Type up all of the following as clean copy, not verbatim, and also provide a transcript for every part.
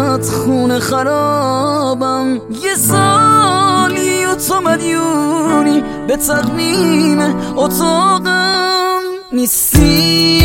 انقدر خونه خرابم، یه سالی و تو مدیونی به تقویم اتاقم نیستی.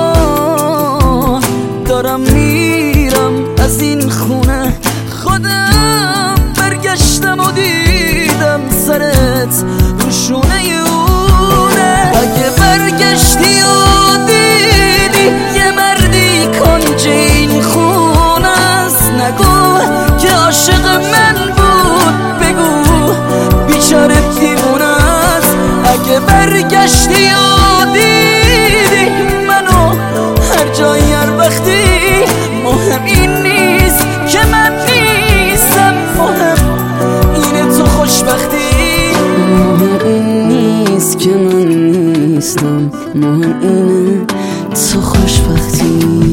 دارم میرم از این خونه، خودم برگشتم و دیدم سرت رو شونه اونه. اگه برگشتی و دیدی یه مردی کنج این خونه است، نگو که عاشق من بود، بگو بیچاره دیوونه است. اگه برگشتی و دیدی منو هر جایی هر وقتی، مهم این نیست که من نیستم، مهم اینه تو خوشبختی. مهم این نیست که من نیستم، مهم اینه تو خوشبختی.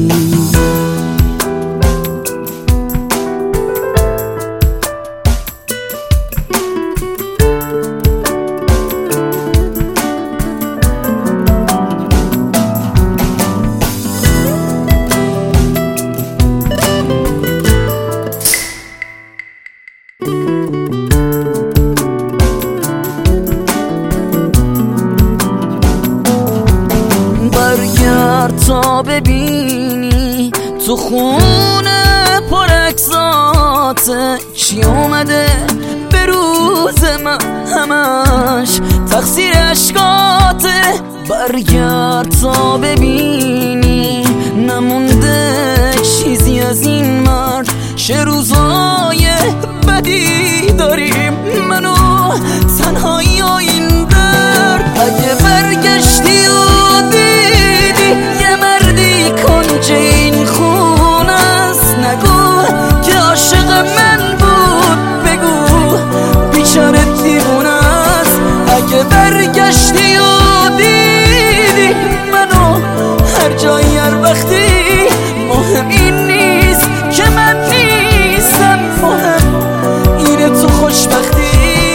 برگرد تا ببینی تو خونه پرعکساته چی اومده به روز من، همش تقصیر اشکاته. برگرد تا ببینی نمونده چیزی از این مرد، چه روزای بدی داریم من و تنهایی و این درد. اگه برگشتی و دیدی یه مردی کنج این خونه است، نگو که عاشق من بود، بگو بیچاره دیوونه است. اگه برگشتی و دیدی منو هر جایی هر وقتی، مهم این نیست که من نیستم، مهم اینه تو خوشبختی.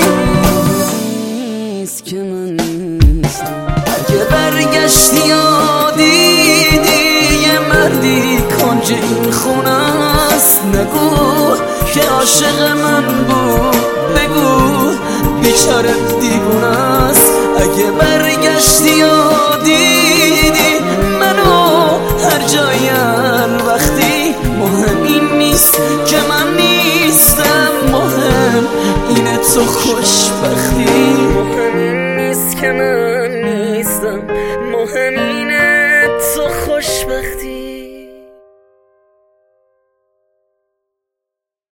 نیست که من نیستم. اگه برگشتی و دیدی یه مردی کنج این خونه است، نگو که عاشق من بود، بگو بیچاره دیوونه است. اگه برگشتی و دیدی منو هر جایی هر وقتی، مهم این نیست که من نیستم، مهم اینه تو خوشبختی.